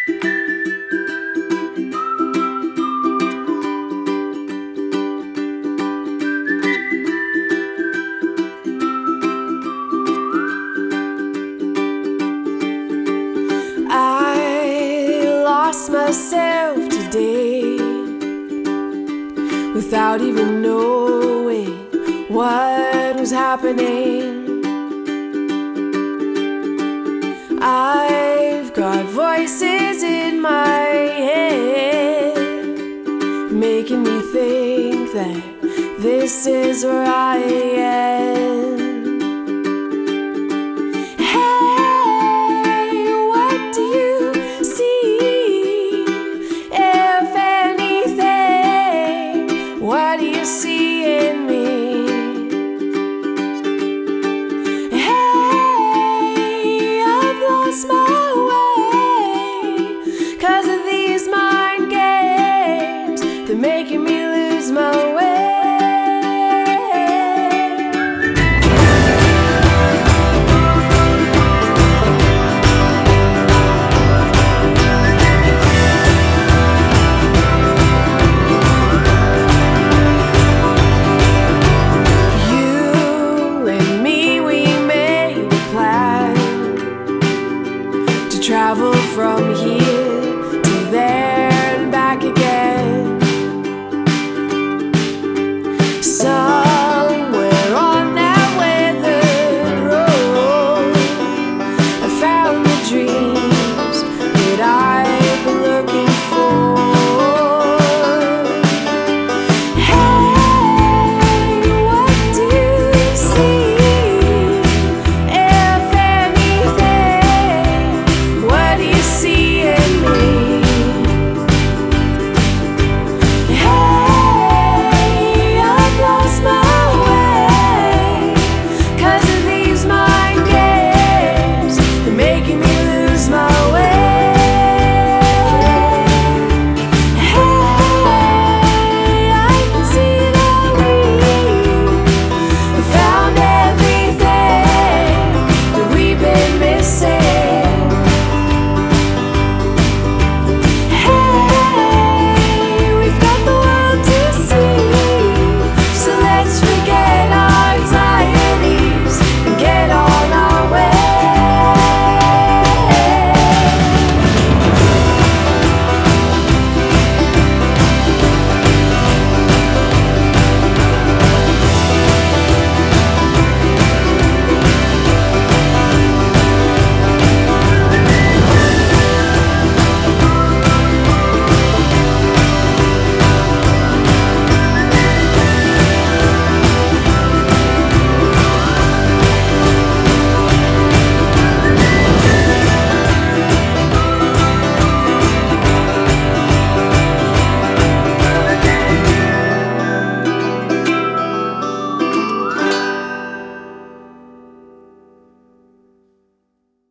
I lost myself today without even knowing what was happening. I've got voices in my head making me think that this is where I am. What do you see in me? Hey, I've lost my way 'cause of these mind games. They're making me lose my way. Travel from here